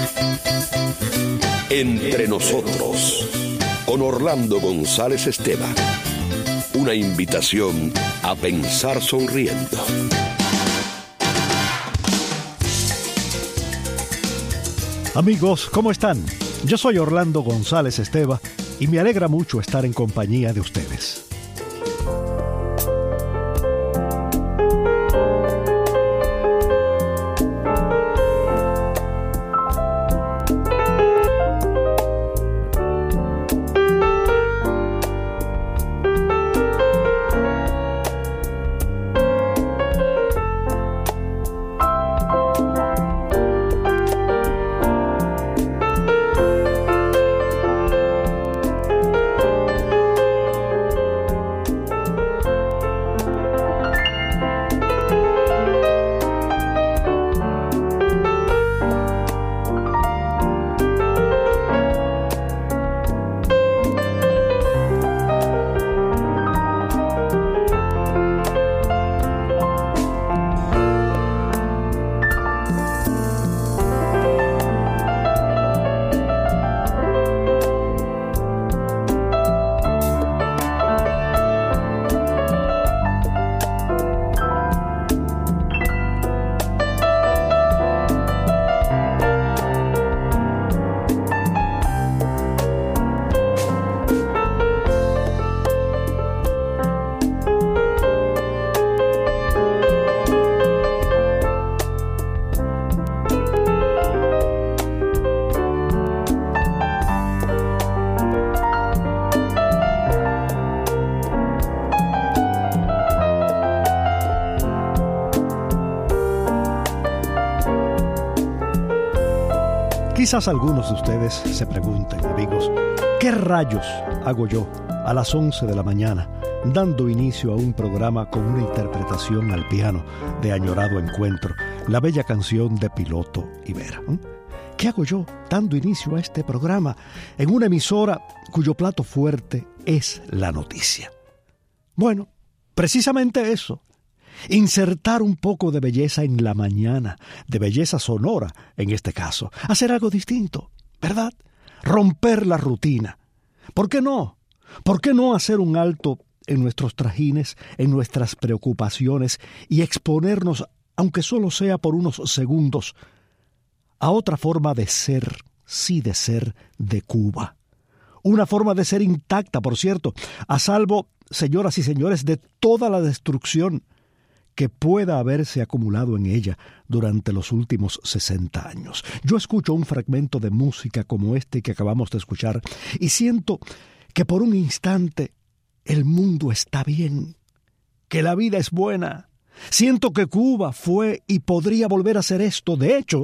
Entre nosotros, con Orlando González Esteban. Una invitación a pensar sonriendo. Amigos, ¿cómo están? Yo soy Orlando González Esteban y me alegra mucho estar en compañía de ustedes. Quizás algunos de ustedes se pregunten, amigos, ¿qué rayos hago yo a las 11 de la mañana dando inicio a un programa con una interpretación al piano de Añorado Encuentro, la bella canción de Piloto y Vera? ¿Qué hago yo dando inicio a este programa en una emisora cuyo plato fuerte es la noticia? Bueno, precisamente eso. Insertar un poco de belleza en la mañana, de belleza sonora en este caso, hacer algo distinto, ¿verdad? Romper la rutina. ¿Por qué no? ¿Por qué no hacer un alto en nuestros trajines, en nuestras preocupaciones y exponernos, aunque solo sea por unos segundos, a otra forma de ser, sí de ser, de Cuba? Una forma de ser intacta, por cierto, a salvo, señoras y señores, de toda la destrucción que pueda haberse acumulado en ella durante los últimos 60 años. Yo escucho un fragmento de música como este que acabamos de escuchar y siento que por un instante el mundo está bien, que la vida es buena. Siento que Cuba fue y podría volver a ser esto. De hecho,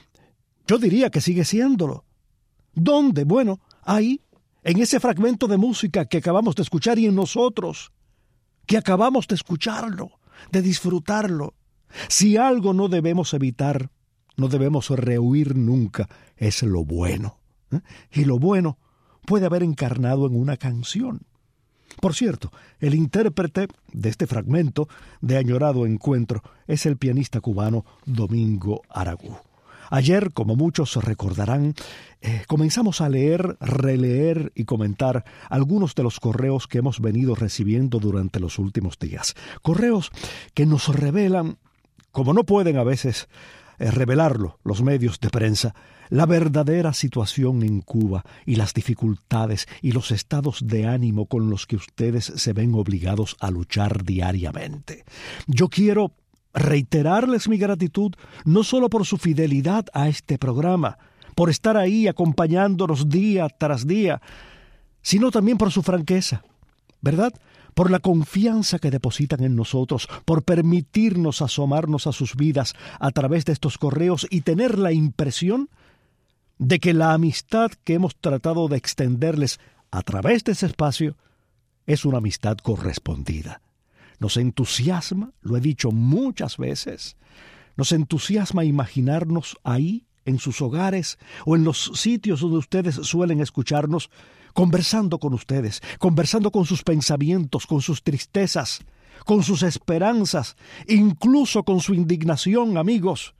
yo diría que sigue siéndolo. ¿Dónde? Bueno, ahí, en ese fragmento de música que acabamos de escuchar y en nosotros, que acabamos de escucharlo, de disfrutarlo. Si algo no debemos evitar, no debemos rehuir nunca, es lo bueno. Y lo bueno puede haber encarnado en una canción. Por cierto, el intérprete de este fragmento de Añorado Encuentro es el pianista cubano Domingo Aragú. Ayer, como muchos recordarán, comenzamos a leer, releer y comentar algunos de los correos que hemos venido recibiendo durante los últimos días. Correos que nos revelan, como no pueden a veces revelarlo los medios de prensa, la verdadera situación en Cuba y las dificultades y los estados de ánimo con los que ustedes se ven obligados a luchar diariamente. Yo quiero reiterarles mi gratitud no solo por su fidelidad a este programa, por estar ahí acompañándonos día tras día, sino también por su franqueza, ¿verdad? Por la confianza que depositan en nosotros, por permitirnos asomarnos a sus vidas a través de estos correos y tener la impresión de que la amistad que hemos tratado de extenderles a través de ese espacio es una amistad correspondida. Nos entusiasma, lo he dicho muchas veces, nos entusiasma imaginarnos ahí, en sus hogares o en los sitios donde ustedes suelen escucharnos, conversando con ustedes, conversando con sus pensamientos, con sus tristezas, con sus esperanzas, incluso con su indignación, amigos.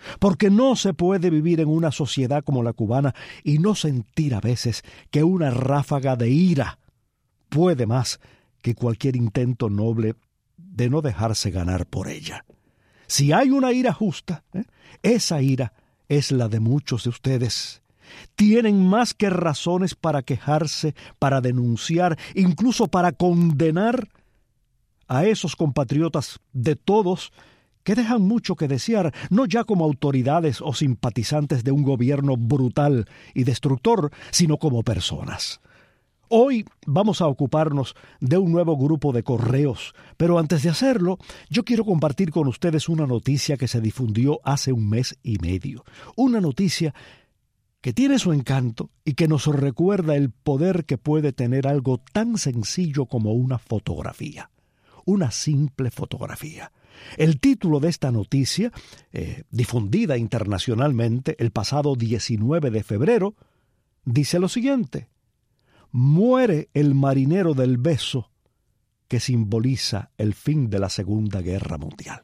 Porque no se puede vivir en una sociedad como la cubana y no sentir a veces que una ráfaga de ira puede más que cualquier intento noble de no dejarse ganar por ella. Si hay una ira justa, esa ira es la de muchos de ustedes. Tienen más que razones para quejarse, para denunciar, incluso para condenar a esos compatriotas de todos que dejan mucho que desear, no ya como autoridades o simpatizantes de un gobierno brutal y destructor, sino como personas. Hoy vamos a ocuparnos de un nuevo grupo de correos, pero antes de hacerlo, yo quiero compartir con ustedes una noticia que se difundió hace 1 mes y medio. Una noticia que tiene su encanto y que nos recuerda el poder que puede tener algo tan sencillo como una fotografía. Una simple fotografía. El título de esta noticia, difundida internacionalmente el pasado 19 de febrero, dice lo siguiente: muere el marinero del beso que simboliza el fin de la Segunda Guerra Mundial.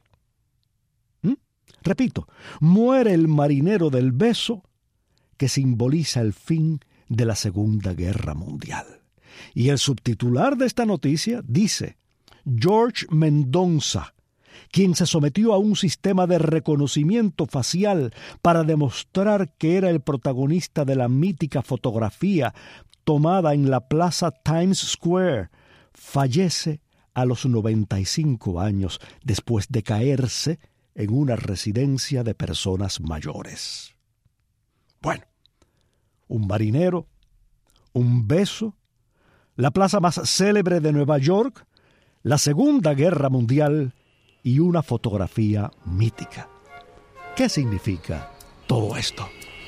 Repito, muere el marinero del beso que simboliza el fin de la Segunda Guerra Mundial. Y el subtitular de esta noticia dice: George Mendonça, quien se sometió a un sistema de reconocimiento facial para demostrar que era el protagonista de la mítica fotografía tomada en la plaza Times Square, fallece a los 95 años después de caerse en una residencia de personas mayores. Bueno, un marinero, un beso, la plaza más célebre de Nueva York, la Segunda Guerra Mundial y una fotografía mítica. ¿Qué significa todo esto?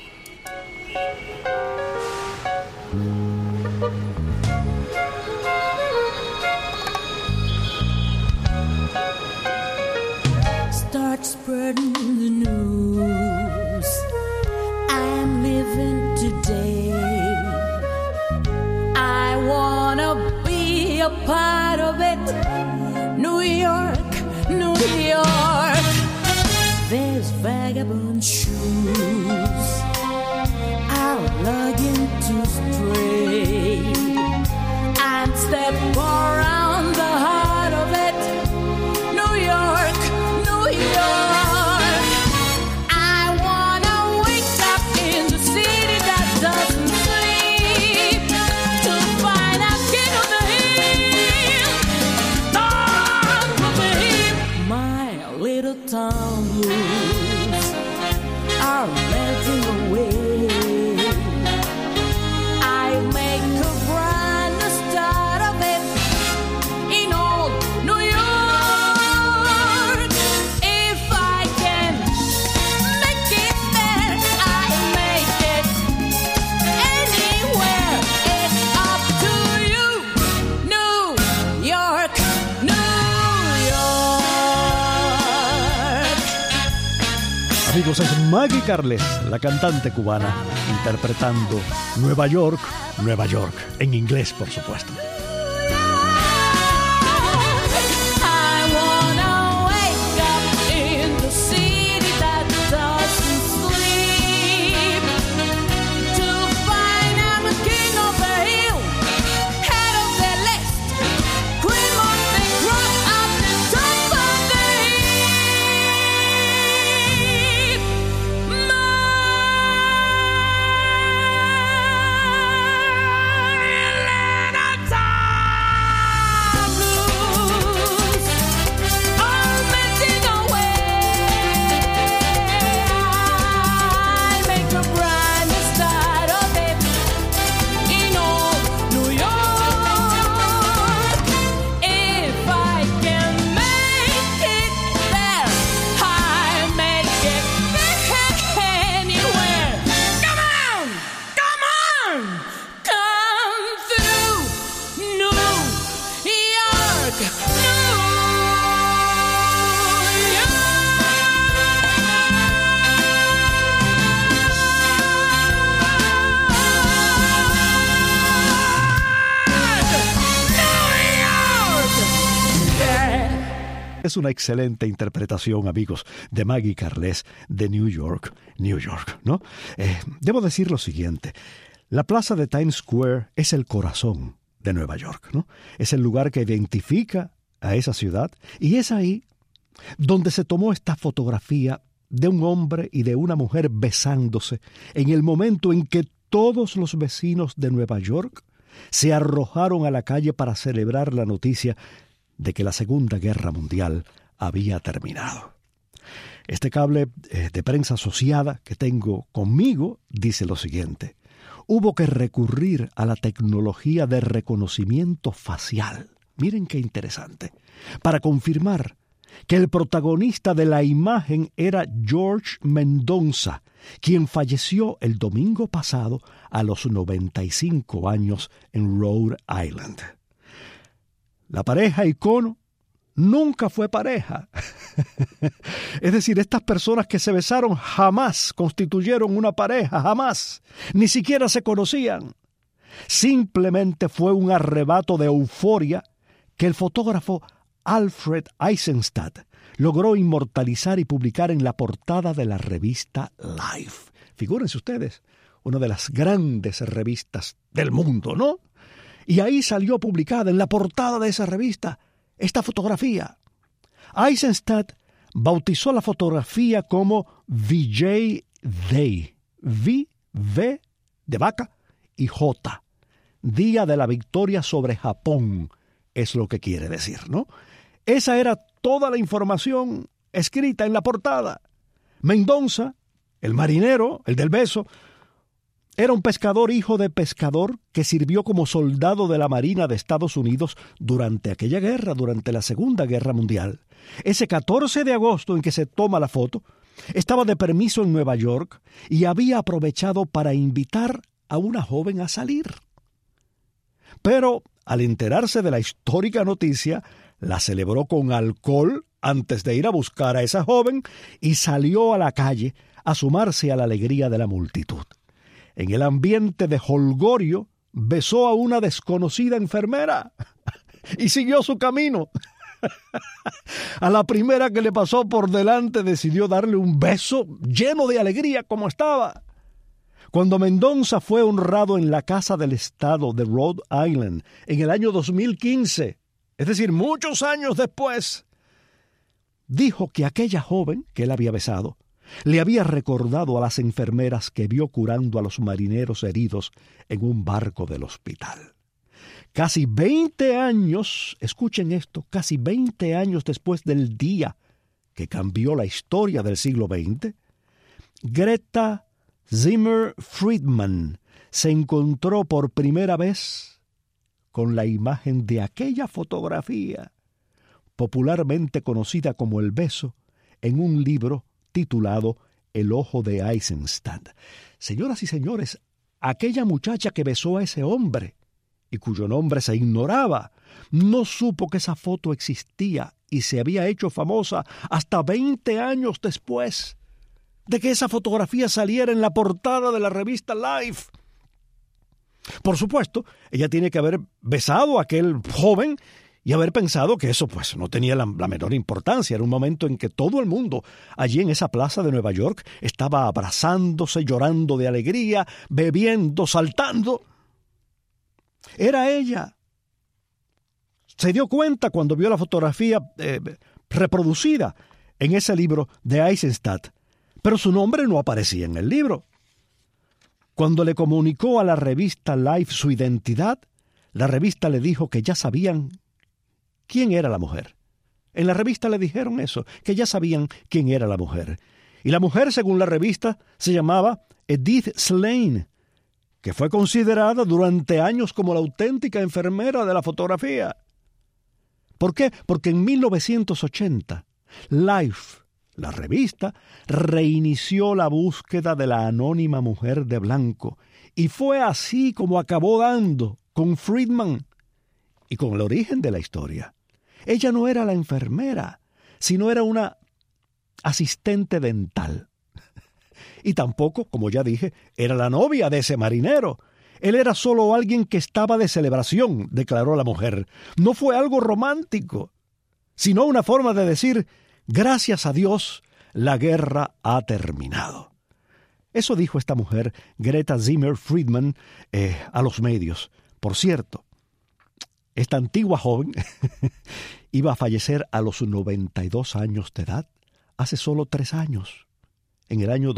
Start spreading the news. I'm living today. I wanna be a part of it. New York, New York. There's vagabond shoes. I'll log into stray and step around the heart of it. New York, New York. I wanna wake up in the city that doesn't sleep to find a king of the hill, top of the heap. My little town blues are melting away. I make a brand new start of it in old New York. If I can make it there, I make it anywhere. It's up to you, New York, New York. Amigos, es Maggie Carles, la cantante cubana, interpretando Nueva York, Nueva York, en inglés, por supuesto. I wanna wake up in the city that doesn't sleep to find I'm a king of the hill, head of the list, cream of the crop, at the top of the heap. My little town. Es una excelente interpretación, amigos, de Maggie Carles de New York, ¿no? Debo decir lo siguiente. La plaza de Times Square es el corazón de Nueva York, ¿no? Es el lugar que identifica a esa ciudad y es ahí donde se tomó esta fotografía de un hombre y de una mujer besándose en el momento en que todos los vecinos de Nueva York se arrojaron a la calle para celebrar la noticia de que la Segunda Guerra Mundial había terminado. Este cable de prensa asociada que tengo conmigo dice lo siguiente: hubo que recurrir a la tecnología de reconocimiento facial, miren qué interesante, para confirmar que el protagonista de la imagen era George Mendonça, quien falleció el domingo pasado a los 95 años en Rhode Island. La pareja icono nunca fue pareja. Es decir, estas personas que se besaron jamás constituyeron una pareja, jamás. Ni siquiera se conocían. Simplemente fue un arrebato de euforia que el fotógrafo Alfred Eisenstadt logró inmortalizar y publicar en la portada de la revista Life. Figúrense ustedes, una de las grandes revistas del mundo, ¿no? Y ahí salió publicada en la portada de esa revista esta fotografía. Eisenstadt bautizó la fotografía como VJ Day, V de vaca y J, Día de la Victoria sobre Japón, es lo que quiere decir, ¿no? Esa era toda la información escrita en la portada. Mendonça, el marinero, el del beso, era un pescador hijo de pescador que sirvió como soldado de la Marina de Estados Unidos durante aquella guerra, durante la Segunda Guerra Mundial. Ese 14 de agosto en que se toma la foto, estaba de permiso en Nueva York y había aprovechado para invitar a una joven a salir. Pero, al enterarse de la histórica noticia, la celebró con alcohol antes de ir a buscar a esa joven y salió a la calle a sumarse a la alegría de la multitud. En el ambiente de jolgorio, besó a una desconocida enfermera y siguió su camino. A la primera que le pasó por delante decidió darle un beso lleno de alegría como estaba. Cuando Mendonça fue honrado en la Casa del Estado de Rhode Island en el año 2015, es decir, muchos años después, dijo que aquella joven que él había besado le había recordado a las enfermeras que vio curando a los marineros heridos en un barco del hospital. Casi 20 años, escuchen esto, casi 20 años después del día que cambió la historia del siglo XX, Greta Zimmer Friedman se encontró por primera vez con la imagen de aquella fotografía, popularmente conocida como El beso, en un libro titulado El ojo de Eisenstadt. Señoras y señores, aquella muchacha que besó a ese hombre y cuyo nombre se ignoraba, no supo que esa foto existía y se había hecho famosa hasta 20 años después de que esa fotografía saliera en la portada de la revista Life. Por supuesto, ella tiene que haber besado a aquel joven y haber pensado que eso pues no tenía la menor importancia. Era un momento en que todo el mundo allí en esa plaza de Nueva York estaba abrazándose, llorando de alegría, bebiendo, saltando. Era ella. Se dio cuenta cuando vio la fotografía reproducida en ese libro de Eisenstadt, pero su nombre no aparecía en el libro. Cuando le comunicó a la revista Life su identidad, la revista le dijo que ya sabían quién era la mujer. En la revista le dijeron eso, que ya sabían quién era la mujer. Y la mujer, según la revista, se llamaba Edith Slane, que fue considerada durante años como la auténtica enfermera de la fotografía. ¿Por qué? Porque en 1980, Life, la revista, reinició la búsqueda de la anónima mujer de blanco, y fue así como acabó dando con Friedman y con el origen de la historia. Ella no era la enfermera, sino era una asistente dental. Y tampoco, como ya dije, era la novia de ese marinero. Él era solo alguien que estaba de celebración, declaró la mujer. No fue algo romántico. sino una forma de decir, gracias a Dios, la guerra ha terminado. Eso dijo esta mujer, Greta Zimmer Friedman, a los medios. Por cierto, esta antigua joven iba a fallecer a los 92 años de edad, hace solo 3 años, en el año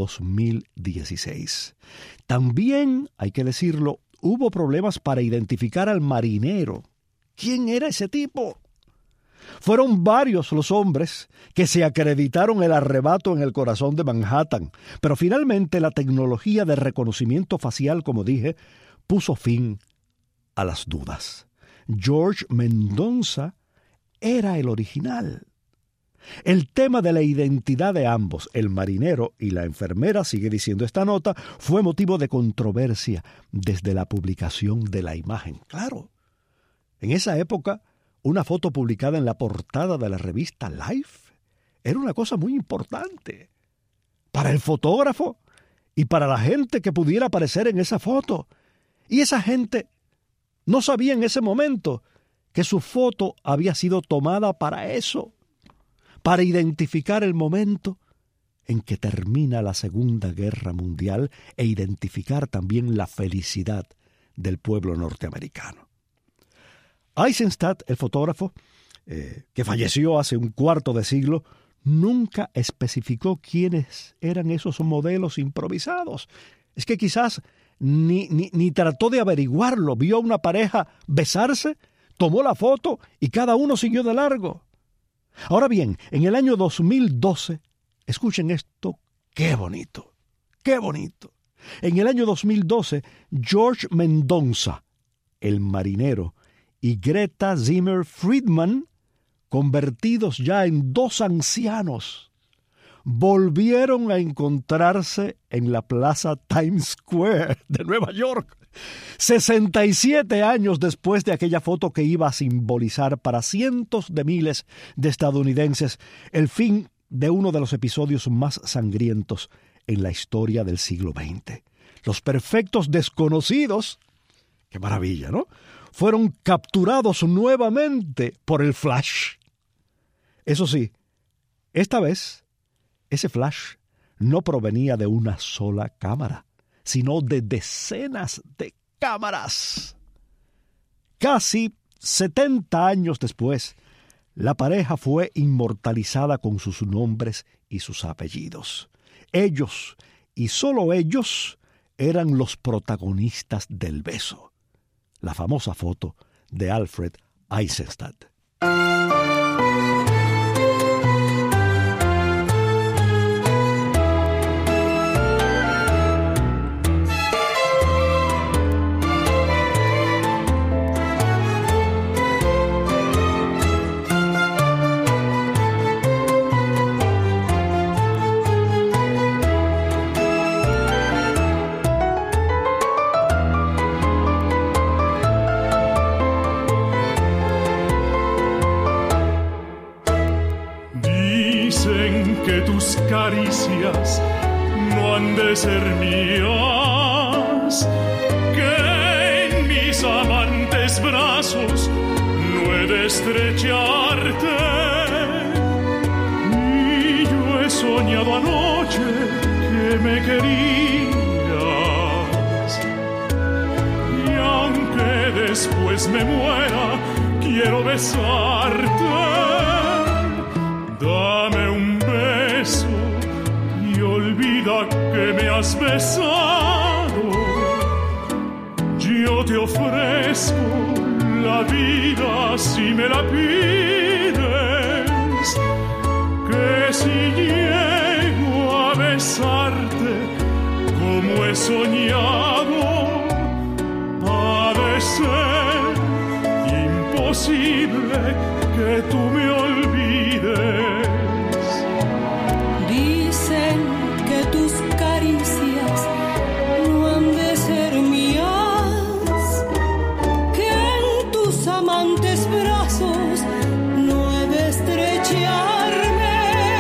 2016. También, hay que decirlo, hubo problemas para identificar al marinero. ¿Quién era ese tipo? Fueron varios los hombres que se acreditaron el arrebato en el corazón de Manhattan, pero finalmente la tecnología de reconocimiento facial, como dije, puso fin a las dudas. George Mendonça era el original. El tema de la identidad de ambos, el marinero y la enfermera, sigue diciendo esta nota, fue motivo de controversia desde la publicación de la imagen. Claro, en esa época, una foto publicada en la portada de la revista Life era una cosa muy importante para el fotógrafo y para la gente que pudiera aparecer en esa foto. Y esa gente no sabía en ese momento que su foto había sido tomada para eso, para identificar el momento en que termina la Segunda Guerra Mundial e identificar también la felicidad del pueblo norteamericano. Eisenstadt, el fotógrafo, que falleció hace un cuarto de siglo, nunca especificó quiénes eran esos modelos improvisados. Es que quizás ni trató de averiguarlo. Vio a una pareja besarse, tomó la foto y cada uno siguió de largo. Ahora bien, en el año 2012, escuchen esto, qué bonito, qué bonito. En el año 2012, George Mendonça, el marinero, y Greta Zimmer Friedman, convertidos ya en 2 ancianos, volvieron a encontrarse en la plaza Times Square de Nueva York, 67 años después de aquella foto que iba a simbolizar para cientos de miles de estadounidenses el fin de uno de los episodios más sangrientos en la historia del siglo XX. Los perfectos desconocidos, qué maravilla, ¿no?, fueron capturados nuevamente por el flash. Eso sí, esta vez, ese flash no provenía de una sola cámara, sino de decenas de cámaras. Casi 70 años después, la pareja fue inmortalizada con sus nombres y sus apellidos. Ellos, y solo ellos, eran los protagonistas del beso. La famosa foto de Alfred Eisenstadt. Caricias no han de ser mías, que en mis amantes brazos no he de estrecharte. Y yo he soñado anoche que me querías, y aunque después me muera, quiero besarte. Dame un beso y olvida que me has besado. Yo te ofrezco la vida si me la pides, que si llego a besarte como he soñado, ha de ser imposible que tú me olvides. Dicen que tus caricias no han de ser mías, que en tus amantes brazos no he de estrecharme.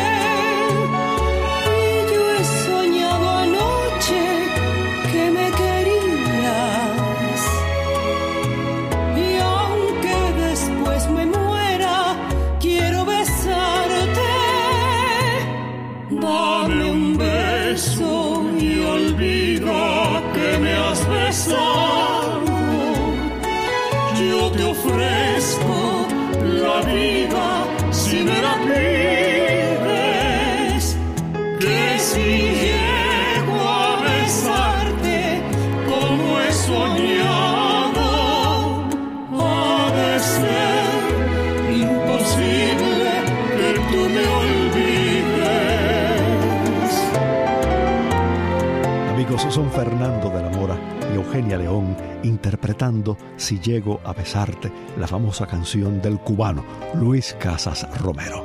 Y yo he soñado anoche que me querías, y aunque después me muera, quiero besado, yo te ofrezco la vida si me la pides, que si llego a besarte como he soñado, ha de ser imposible que tú me olvides. Amigos, son Fernando de la Mora y Eugenia León interpretando Si llego a besarte, la famosa canción del cubano Luis Casas Romero.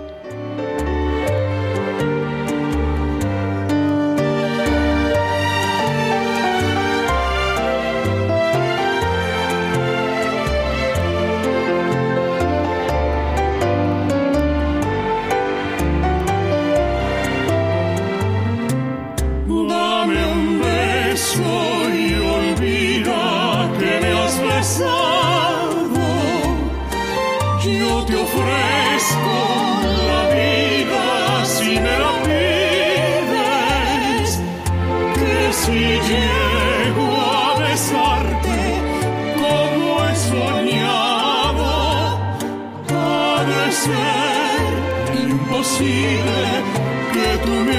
Yo te ofrezco la vida si me la pides, que si llego a besarte como he soñado, ha de ser imposible que tú me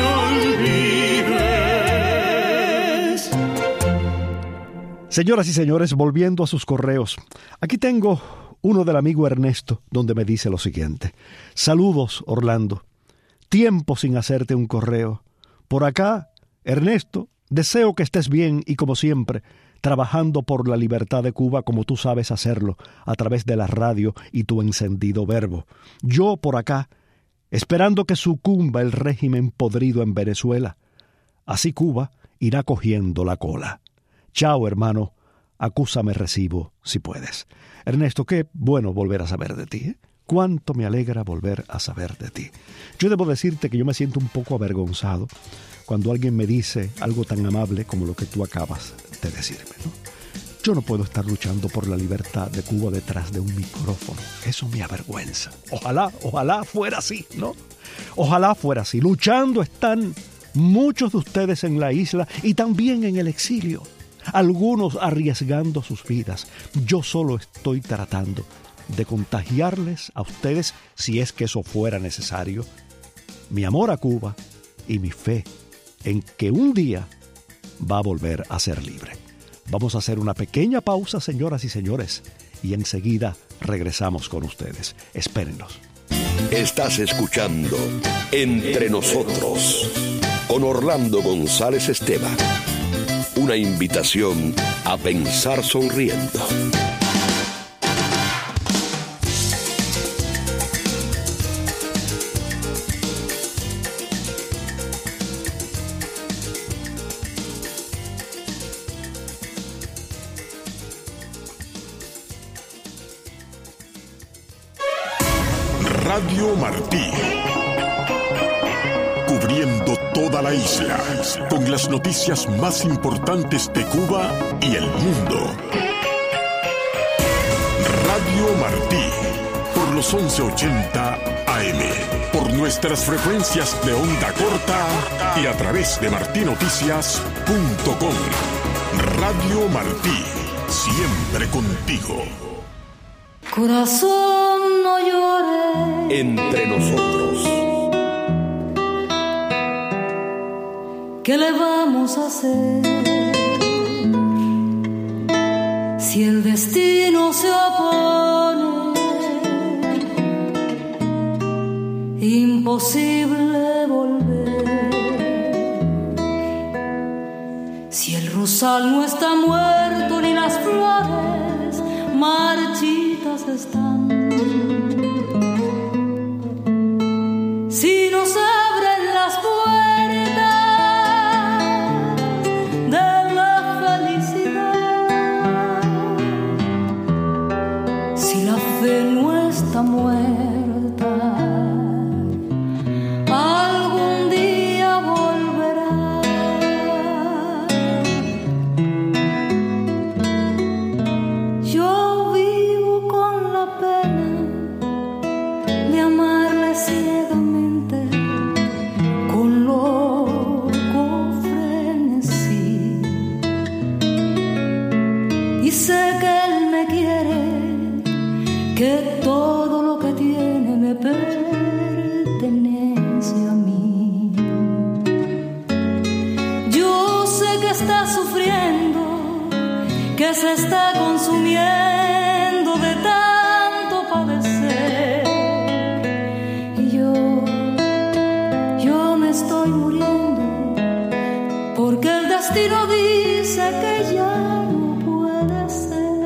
olvides. Señoras y señores, volviendo a sus correos, aquí tengo uno del amigo Ernesto, donde me dice lo siguiente: saludos, Orlando. Tiempo sin hacerte un correo. Por acá, Ernesto, deseo que estés bien y, como siempre, trabajando por la libertad de Cuba como tú sabes hacerlo, a través de la radio y tu encendido verbo. Yo, por acá, esperando que sucumba el régimen podrido en Venezuela. Así Cuba irá cogiendo la cola. Chao, hermano. Acúsame recibo, si puedes. Ernesto, qué bueno volver a saber de ti, ¿eh? Cuánto me alegra volver a saber de ti. Yo debo decirte que yo me siento un poco avergonzado cuando alguien me dice algo tan amable como lo que tú acabas de decirme, ¿no? Yo no puedo estar luchando por la libertad de Cuba detrás de un micrófono. Eso me avergüenza. Ojalá fuera así, ¿no? Ojalá fuera así. Luchando están muchos de ustedes en la isla y también en el exilio. Algunos arriesgando sus vidas. Yo solo estoy tratando de contagiarles a ustedes, si es que eso fuera necesario, mi amor a Cuba y mi fe en que un día va a volver a ser libre. Vamos a hacer una pequeña pausa, señoras y señores, y enseguida regresamos con ustedes. Espérennos. Estás escuchando Entre Nosotros con Orlando González Esteban. Una invitación a pensar sonriendo. Radio Martí. Cubriendo toda la isla con las noticias más importantes de Cuba y el mundo. Radio Martí, por los 1180 AM, por nuestras frecuencias de onda corta y a través de martinoticias.com. Radio Martí, siempre contigo. Corazón, no llores. Entre Nosotros. ¿Qué le vamos a hacer si el destino se opone? Imposible volver. Si el rosal no está muerto ni las flores marchitas están. Si nos abren las puertas de la felicidad, si la fe no está muerta, algún día volverá. Yo vivo con la pena sé que él me quiere, que todo lo que tiene me pertenece a mí. Yo sé que está sufriendo, que se está consumiendo de tanto padecer. Y yo me estoy muriendo, porque el destino dice que ya no puede ser.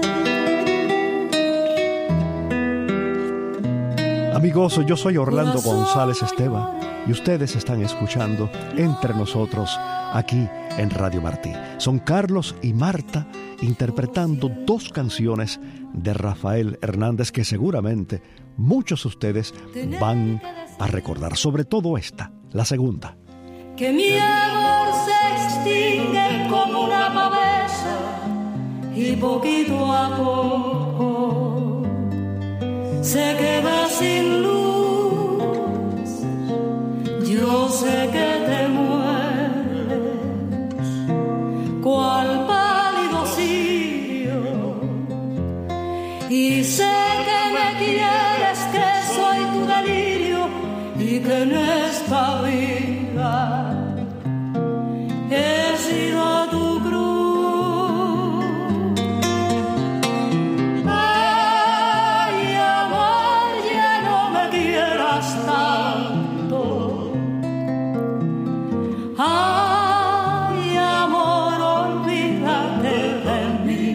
Amigos, yo soy Orlando González Esteban y ustedes están escuchando Entre Nosotros aquí en Radio Martí. Son Carlos y Marta interpretando dos canciones de Rafael Hernández que seguramente muchos de ustedes van a recordar, sobre todo esta, la segunda. Que mi amor se extingue como una pavesa y poquito a poco se queda sin luz. Yo sé que te mueres cual pálido cirio y sé que me quieres, que soy tu delirio y que en esta vida he sido tu cruz. Ay, amor, ya no me quieras tanto. Ay, amor, olvídate de mí.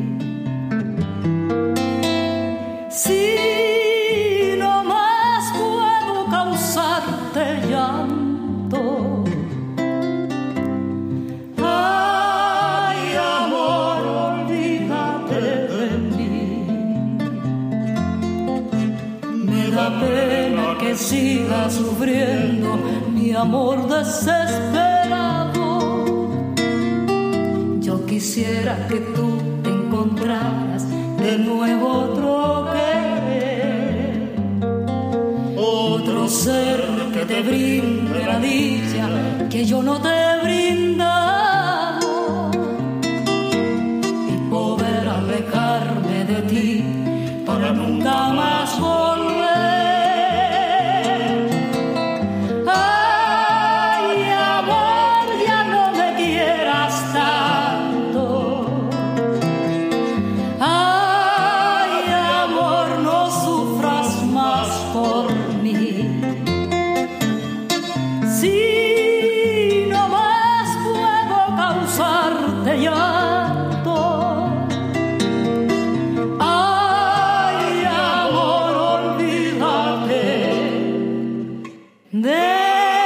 Si no más puedo causarte llanto. Ay, amor, olvídate de mí. Me da pena que siga sufriendo mi amor desesperado. Yo quisiera que tú te encontraras de nuevo otro querer, otro ser que te brinde la dicha que yo no te he brindado, y poder alejarme de ti para nunca más volver. Ay, amor, ya no me quieras tanto. Ay, amor, no sufras más por mí. Si no más puedo causarte llanto. Ay, amor, olvídate de mí.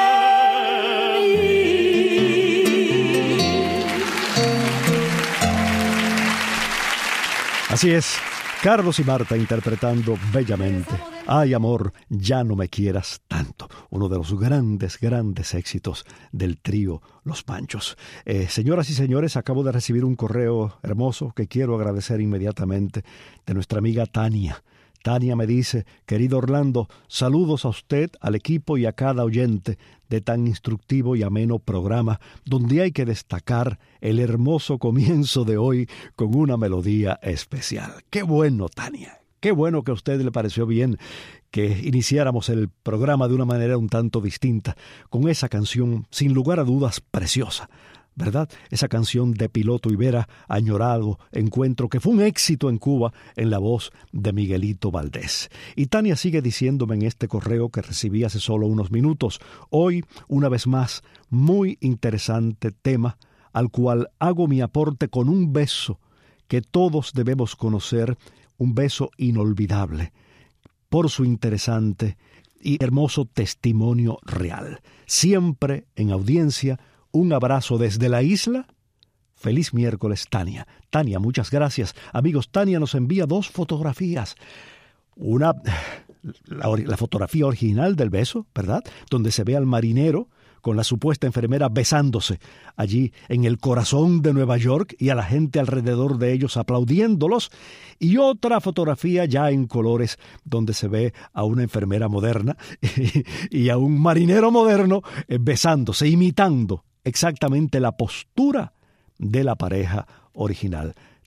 Así es, Carlos y Marta interpretando bellamente Ay, amor, ya no me quieras tanto, uno de los grandes éxitos del trío Los Panchos. Señoras y señores, acabo de recibir un correo hermoso que quiero agradecer inmediatamente, de nuestra amiga Tania. Tania me dice: querido Orlando, saludos a usted, al equipo y a cada oyente de tan instructivo y ameno programa, donde hay que destacar el hermoso comienzo de hoy con una melodía especial. ¡Qué bueno, Tania! Qué bueno que a usted le pareció bien que iniciáramos el programa de una manera un tanto distinta, con esa canción, sin lugar a dudas, preciosa, ¿verdad? Esa canción de Piloto Ibera, Añorado Encuentro, que fue un éxito en Cuba en la voz de Miguelito Valdés. Y Tania sigue diciéndome en este correo que recibí hace solo unos minutos: hoy, una vez más, muy interesante tema, al cual hago mi aporte con un beso que todos debemos conocer, un beso inolvidable, por su interesante y hermoso testimonio real. Siempre en audiencia, un abrazo desde la isla. Feliz miércoles, Tania. Tania, muchas gracias. Amigos, Tania nos envía dos fotografías. Una, la fotografía original del beso, ¿verdad? Donde se ve al marinero con la supuesta enfermera besándose allí en el corazón de Nueva York y a la gente alrededor de ellos aplaudiéndolos. Y otra fotografía ya en colores donde se ve a una enfermera moderna y a un marinero moderno besándose, imitando exactamente la postura de la pareja original.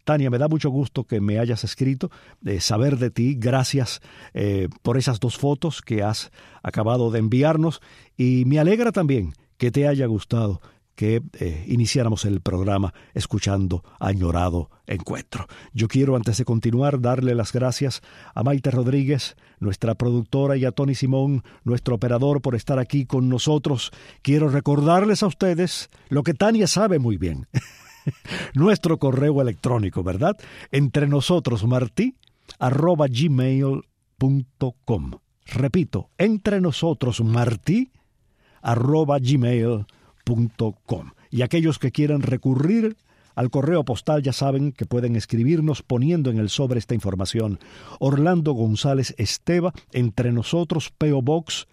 Tania, me da mucho gusto que me hayas escrito, saber de ti. Gracias por esas 2 fotos que has acabado de enviarnos. Y me alegra también que te haya gustado que iniciáramos el programa escuchando Añorado Encuentro. Yo quiero, antes de continuar, darle las gracias a Maite Rodríguez, nuestra productora, y a Tony Simón, nuestro operador, por estar aquí con nosotros. Quiero recordarles a ustedes lo que Tania sabe muy bien. Nuestro correo electrónico, ¿verdad? entrenosotros@gmail.com. Repito, entrenosotros@gmail.com. Y aquellos que quieran recurrir al correo postal ya saben que pueden escribirnos poniendo en el sobre esta información: Orlando González Esteva, Entre Nosotros, P.O. Box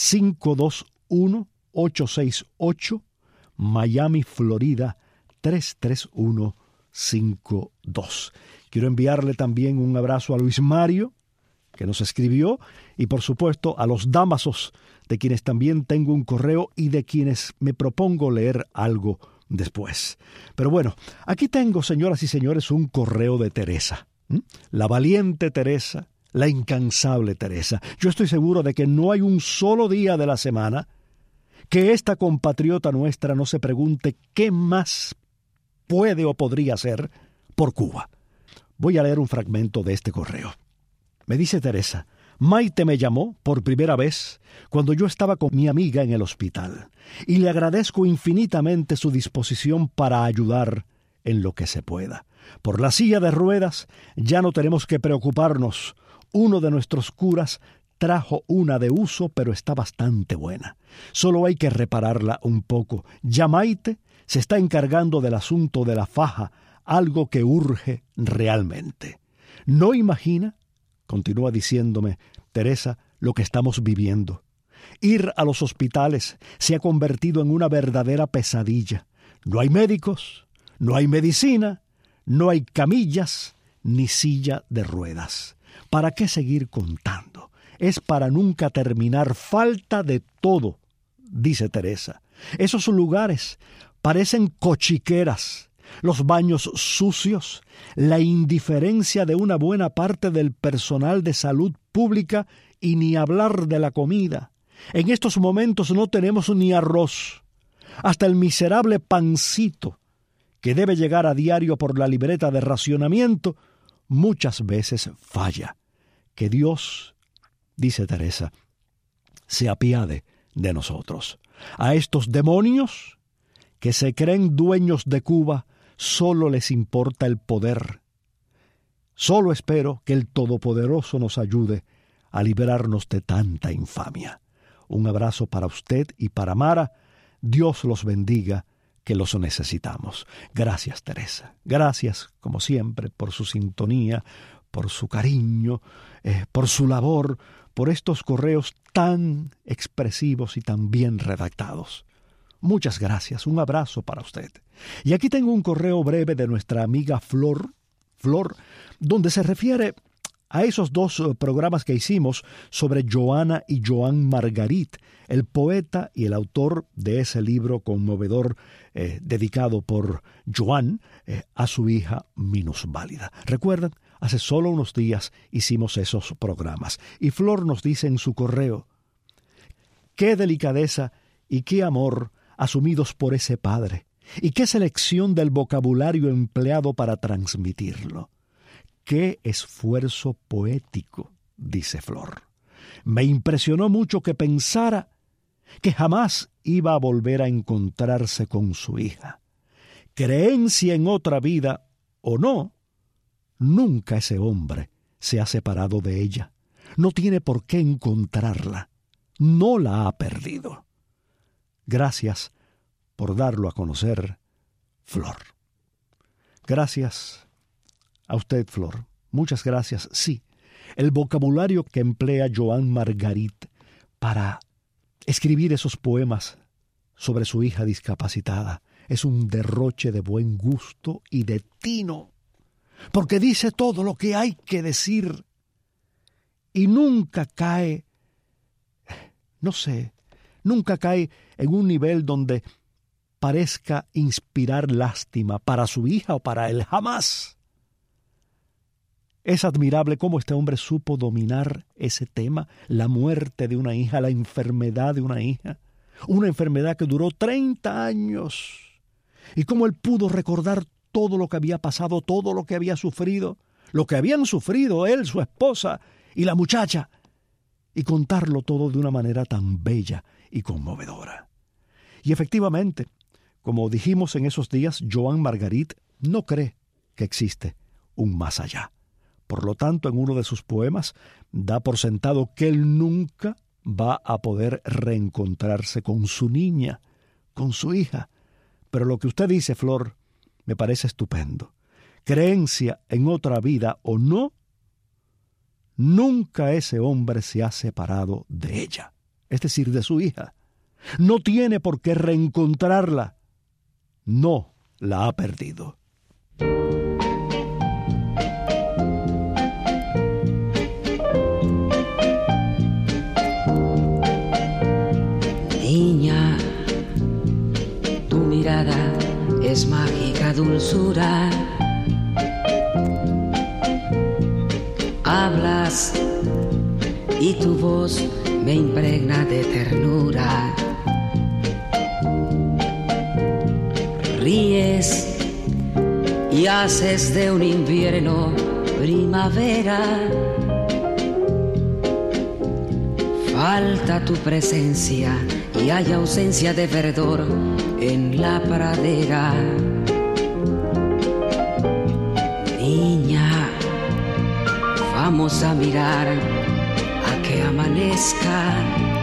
521868, Miami, Florida 33152. Quiero enviarle también un abrazo a Luis Mario, que nos escribió, y por supuesto a los Dámasos, de quienes también tengo un correo y de quienes me propongo leer algo después. Pero bueno, aquí tengo, señoras y señores, un correo de Teresa. La valiente Teresa, la incansable Teresa. Yo estoy seguro de que no hay un solo día de la semana que esta compatriota nuestra no se pregunte qué más puede o podría hacer por Cuba. Voy a leer un fragmento de este correo. Me dice Teresa: Maite me llamó por primera vez cuando yo estaba con mi amiga en el hospital, y le agradezco infinitamente su disposición para ayudar en lo que se pueda. Por la silla de ruedas ya no tenemos que preocuparnos. Uno de nuestros curas trajo una de uso, pero está bastante buena. Solo hay que repararla un poco. Ya Maite se está encargando del asunto de la faja, algo que urge realmente. ¿No imagina?, continúa diciéndome Teresa, lo que estamos viviendo. Ir a los hospitales se ha convertido en una verdadera pesadilla. No hay médicos, no hay medicina, no hay camillas ni silla de ruedas. ¿Para qué seguir contando? Es para nunca terminar. Falta de todo, dice Teresa. Esos lugares parecen cochiqueras. Los baños sucios, la indiferencia de una buena parte del personal de salud pública y ni hablar de la comida. En estos momentos no tenemos ni arroz. Hasta el miserable pancito que debe llegar a diario por la libreta de racionamiento muchas veces falla. Que Dios, dice Teresa, se apiade de nosotros. A estos demonios que se creen dueños de Cuba solo les importa el poder. Solo espero que el Todopoderoso nos ayude a librarnos de tanta infamia. Un abrazo para usted y para Mara. Dios los bendiga, que los necesitamos. Gracias, Teresa. Gracias, como siempre, por su sintonía, por su cariño, por su labor, por estos correos tan expresivos y tan bien redactados. Muchas gracias, un abrazo para usted. Y aquí tengo un correo breve de nuestra amiga Flor, donde se refiere a esos 2 programas que hicimos sobre Joana y Joan Margarit, el poeta y el autor de ese libro conmovedor dedicado por Joan a su hija minusválida. ¿Recuerdan? Hace solo unos días hicimos esos programas. Y Flor nos dice en su correo: qué delicadeza y qué amor asumidos por ese padre, y qué selección del vocabulario empleado para transmitirlo. ¡Qué esfuerzo poético!, dice Flor. Me impresionó mucho que pensara que jamás iba a volver a encontrarse con su hija. Creencia en otra vida o no, nunca ese hombre se ha separado de ella. No tiene por qué encontrarla. No la ha perdido. Gracias por darlo a conocer, Flor. Gracias a usted, Flor. Muchas gracias. Sí, el vocabulario que emplea Joan Margarit para escribir esos poemas sobre su hija discapacitada es un derroche de buen gusto y de tino, porque dice todo lo que hay que decir y nunca cae, nunca cae en un nivel donde parezca inspirar lástima para su hija o para él. Jamás. Es admirable cómo este hombre supo dominar ese tema, la muerte de una hija, la enfermedad de una hija, una enfermedad que duró 30 años, y cómo él pudo recordar todo lo que había pasado, todo lo que había sufrido, lo que habían sufrido él, su esposa y la muchacha, y contarlo todo de una manera tan bella y conmovedora. Y efectivamente, como dijimos en esos días, Joan Margarit no cree que existe un más allá. Por lo tanto, en uno de sus poemas da por sentado que él nunca va a poder reencontrarse con su niña, con su hija. Pero lo que usted dice, Flor, me parece estupendo. Creencia en otra vida o no, nunca ese hombre se ha separado de ella, es decir, de su hija. No tiene por qué reencontrarla. No la ha perdido. Niña, tu mirada es mágica dulzura. Hablas y tu voz me impregna de ternura. Ríes y haces de un invierno primavera. Falta tu presencia y hay ausencia de verdor en la pradera. Niña, vamos a mirar a que amanezca.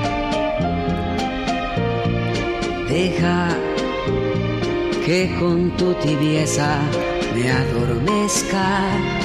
Deja que con tu tibieza me adormezca.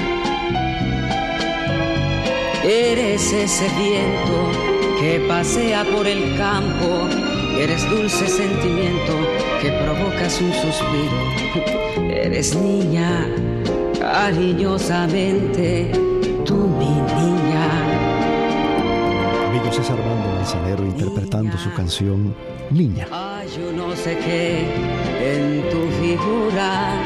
Eres ese viento que pasea por el campo, eres dulce sentimiento que provocas un suspiro. Eres niña, cariñosamente, tú mi niña. Amigos, es Armando Manzanero interpretando su canción Niña. Hay yo no sé qué en tu figura.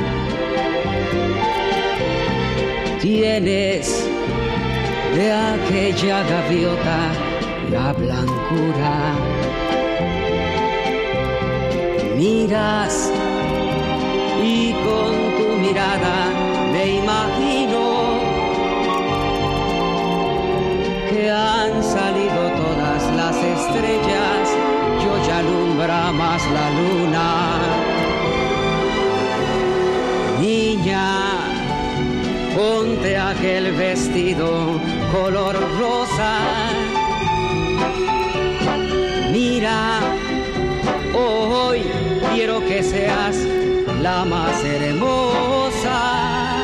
Tienes de aquella gaviota la blancura. Miras y con tu mirada me imagino que han salido todas las estrellas y hoy alumbra más la luna. Niña, ponte aquel vestido color rosa. Mira, hoy quiero que seas la más hermosa.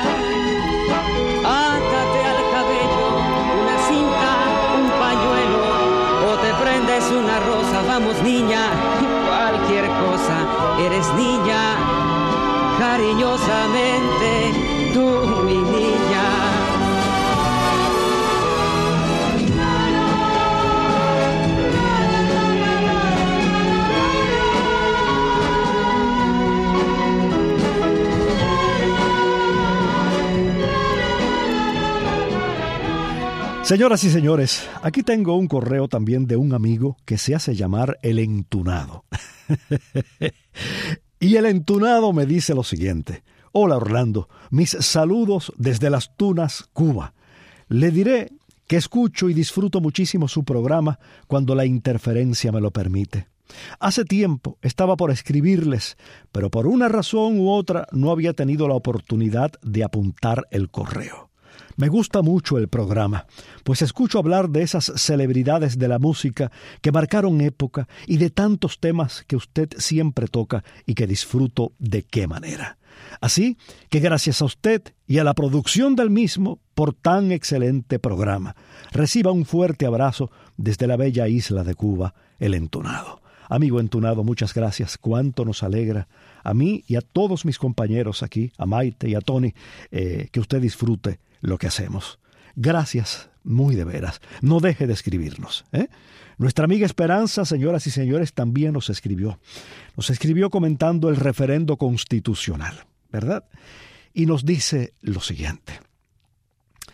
Átate al cabello una cinta, un pañuelo, o te prendes una rosa. Vamos, niña, cualquier cosa. Eres niña, cariñosamente, tú mi niña. Señoras y señores, aquí tengo un correo también de un amigo que se hace llamar El Entunado. Y El Entunado me dice lo siguiente: hola Orlando, mis saludos desde Las Tunas, Cuba. Le diré que escucho y disfruto muchísimo su programa cuando la interferencia me lo permite. Hace tiempo estaba por escribirles, pero por una razón u otra no había tenido la oportunidad de apuntar el correo. Me gusta mucho el programa, pues escucho hablar de esas celebridades de la música que marcaron época y de tantos temas que usted siempre toca y que disfruto de qué manera. Así que gracias a usted y a la producción del mismo por tan excelente programa. Reciba un fuerte abrazo desde la bella isla de Cuba, El Entunado. Amigo Entunado, muchas gracias. Cuánto nos alegra a mí y a todos mis compañeros aquí, a Maite y a Tony, que usted disfrute lo que hacemos. Gracias, muy de veras. No deje de escribirnos, ¿eh? Nuestra amiga Esperanza, señoras y señores, también nos escribió. Nos escribió comentando el referendo constitucional, ¿verdad? Y nos dice lo siguiente: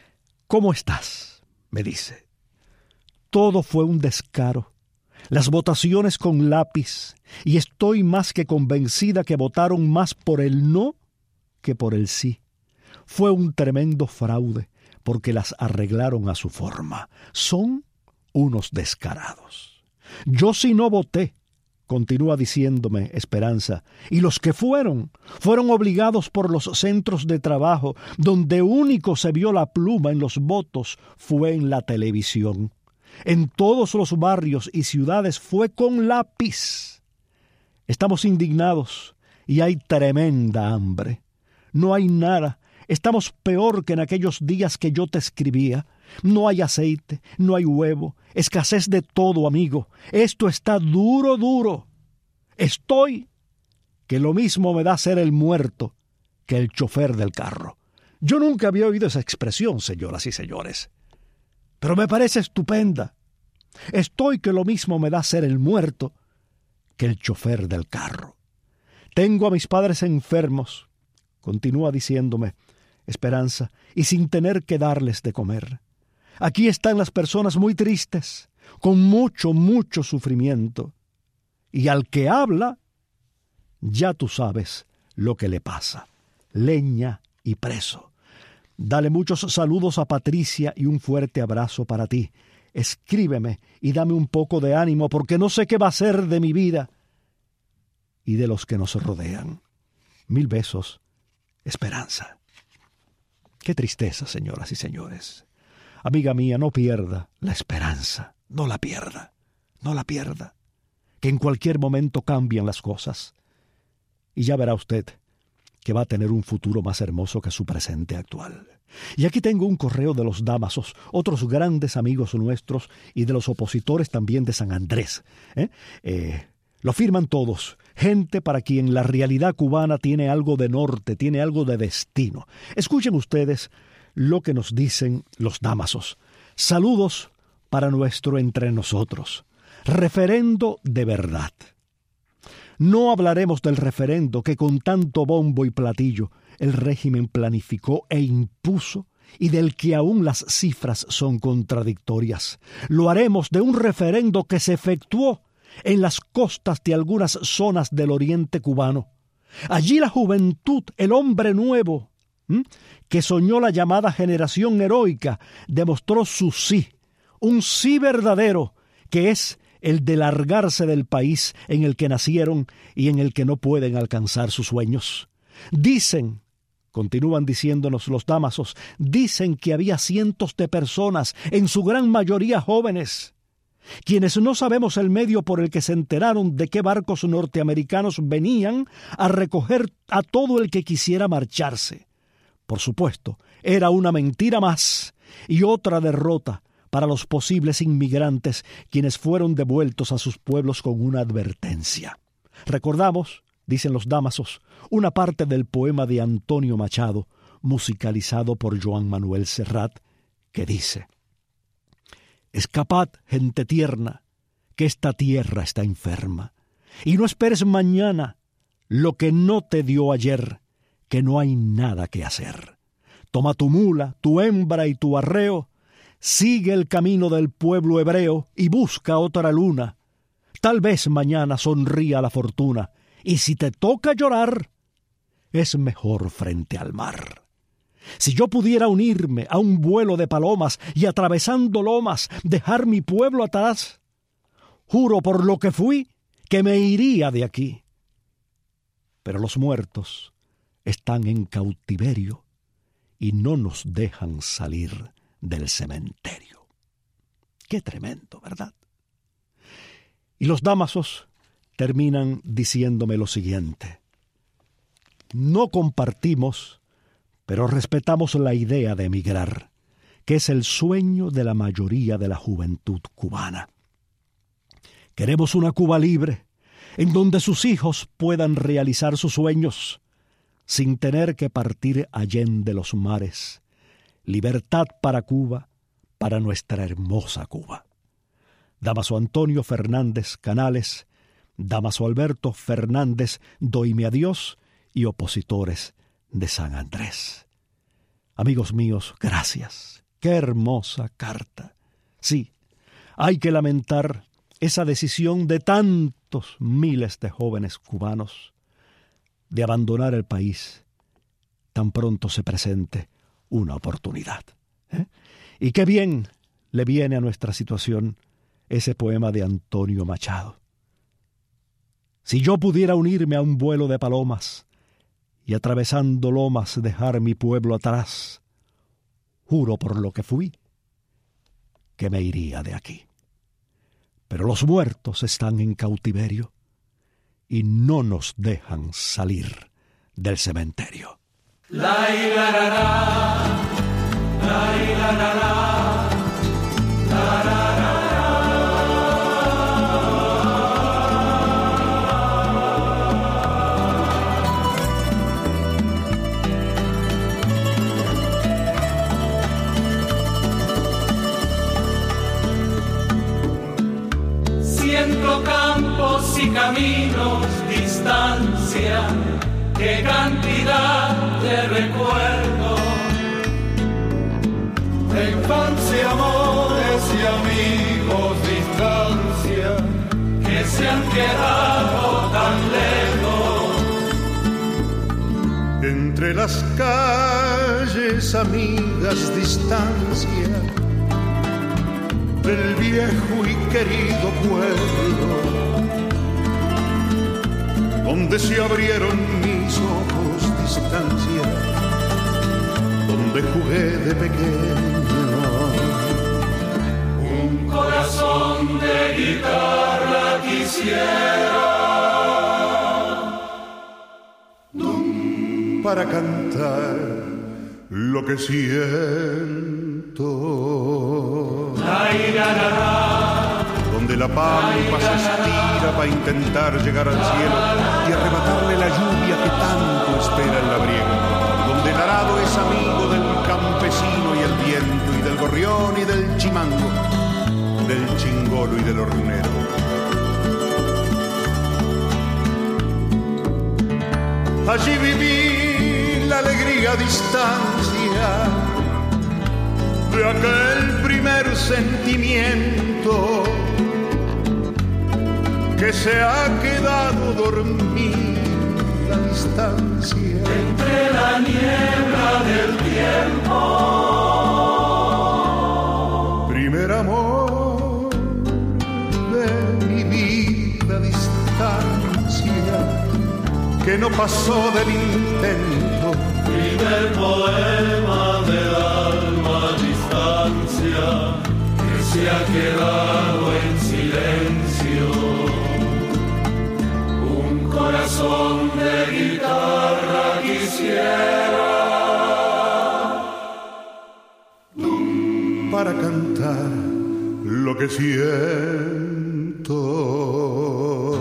¿Cómo estás?, me dice. Todo fue un descaro. Las votaciones con lápiz, y estoy más que convencida que votaron más por el no que por el sí. Fue un tremendo fraude, porque las arreglaron a su forma. Son unos descarados. Yo sí no voté, continúa diciéndome Esperanza, y los que fueron obligados por los centros de trabajo, donde único se vio la pluma en los votos fue en la televisión. En todos los barrios y ciudades fue con lápiz. Estamos indignados y hay tremenda hambre. No hay nada. Estamos peor que en aquellos días que yo te escribía. No hay aceite, no hay huevo, escasez de todo, amigo. Esto está duro, duro. Estoy que lo mismo me da ser el muerto que el chofer del carro. Yo nunca había oído esa expresión, señoras y señores, pero me parece estupenda. Estoy que lo mismo me da ser el muerto que el chofer del carro. Tengo a mis padres enfermos, continúa diciéndome Esperanza, y sin tener que darles de comer. Aquí están las personas muy tristes, con mucho, mucho sufrimiento. Y al que habla, ya tú sabes lo que le pasa. Leña y preso. Dale muchos saludos a Patricia y un fuerte abrazo para ti. Escríbeme y dame un poco de ánimo, porque no sé qué va a ser de mi vida y de los que nos rodean. 1000 besos, Esperanza. Qué tristeza, señoras y señores. Amiga mía, no pierda la esperanza. No la pierda. No la pierda. Que en cualquier momento cambian las cosas. Y ya verá usted que va a tener un futuro más hermoso que su presente actual. Y aquí tengo un correo de los Dámasos, otros grandes amigos nuestros y de los opositores también de San Andrés. Lo firman todos. Gente para quien la realidad cubana tiene algo de norte, tiene algo de destino. Escuchen ustedes lo que nos dicen los Dámasos. Saludos para nuestro entre nosotros. Referendo de verdad. No hablaremos del referendo que con tanto bombo y platillo el régimen planificó e impuso y del que aún las cifras son contradictorias. Lo haremos de un referendo que se efectuó en las costas de algunas zonas del oriente cubano. Allí la juventud, el hombre nuevo, que soñó la llamada generación heroica, demostró su sí, un sí verdadero, que es el de largarse del país en el que nacieron y en el que no pueden alcanzar sus sueños. Dicen, continúan diciéndonos los Dámasos, dicen que había cientos de personas, en su gran mayoría jóvenes, quienes no sabemos el medio por el que se enteraron de qué barcos norteamericanos venían a recoger a todo el que quisiera marcharse. Por supuesto, era una mentira más y otra derrota para los posibles inmigrantes, quienes fueron devueltos a sus pueblos con una advertencia. Recordamos, dicen los Dámasos, una parte del poema de Antonio Machado, musicalizado por Joan Manuel Serrat, que dice: «Escapad, gente tierna, que esta tierra está enferma, y no esperes mañana lo que no te dio ayer, que no hay nada que hacer. Toma tu mula, tu hembra y tu arreo, sigue el camino del pueblo hebreo y busca otra luna. Tal vez mañana sonría la fortuna, y si te toca llorar, es mejor frente al mar. Si yo pudiera unirme a un vuelo de palomas y atravesando lomas dejar mi pueblo atrás, juro por lo que fui que me iría de aquí. Pero los muertos están en cautiverio y no nos dejan salir del cementerio». Qué tremendo, ¿verdad? Y los Dámasos terminan diciéndome lo siguiente: no compartimos, pero respetamos la idea de emigrar, que es el sueño de la mayoría de la juventud cubana. Queremos una Cuba libre, en donde sus hijos puedan realizar sus sueños, sin tener que partir allende los mares. Libertad para Cuba, para nuestra hermosa Cuba. Dámaso Antonio Fernández Canales, Dámaso Alberto Fernández Doime a Dios y opositores de San Andrés. Amigos míos, gracias, ¡Qué hermosa carta! Sí, hay que lamentar esa decisión de tantos miles de jóvenes cubanos de abandonar el país tan pronto se presente una oportunidad. Y qué bien le viene a nuestra situación ese poema de Antonio Machado. Si yo pudiera unirme a un vuelo de palomas y atravesando lomas dejar mi pueblo atrás, juro por lo que fui que me iría de aquí. Pero los muertos están en cautiverio y no nos dejan salir del cementerio. Siento campos y caminos, distancia, qué cantidad de recuerdos, de infancia, amores y amigos, distancia, que se han quedado tan lejos. Entre las calles amigas, distancia, del viejo y querido pueblo, donde se abrieron mis ojos, distancia, donde jugué de pequeño. Un corazón de guitarra quisiera para cantar lo que siento. Donde la pampa se estira para intentar llegar al cielo y arrebatarle la lluvia que tanto espera el labriego. Donde el arado es amigo del campesino y el viento, y del gorrión y del chimango, del chingolo y del hornero. Allí viví la alegría a distancia de aquel primer sentimiento que se ha quedado dormido a distancia entre la niebla del tiempo. Primer amor de mi vida a distancia que no pasó del intento. Primer poema del alma a distancia que se ha quedado en silencio. Un corazón de guitarra quisiera para cantar lo que siento.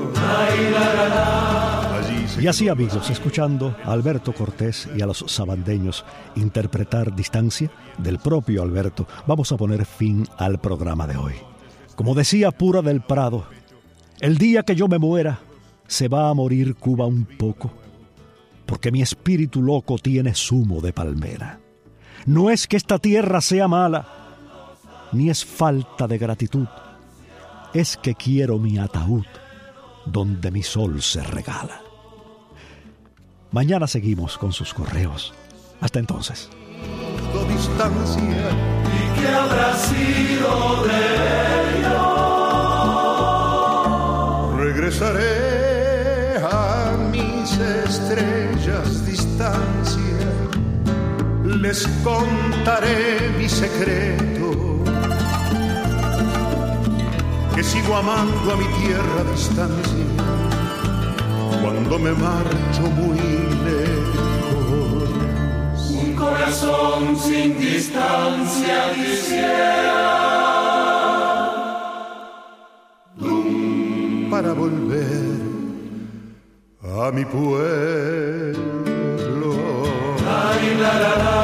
Y así, amigos, escuchando a Alberto Cortés y a los sabandeños interpretar Distancia del propio Alberto, vamos a poner fin al programa de hoy. Como decía Pura del Prado, el día que yo me muera, se va a morir Cuba un poco, porque mi espíritu loco tiene zumo de palmera. No es que esta tierra sea mala, ni es falta de gratitud, es que quiero mi ataúd donde mi sol se regala. Mañana seguimos con sus correos. Hasta entonces. Distancia. ¿Y qué habrá sido de ellos? Regresaré a mis estrellas, distancia. Les contaré mi secreto, que sigo amando a mi tierra, distancia. Cuando me marcho muy lejos, un corazón sin distancia quisiera para volver a mi pueblo. Ay, la, la, la.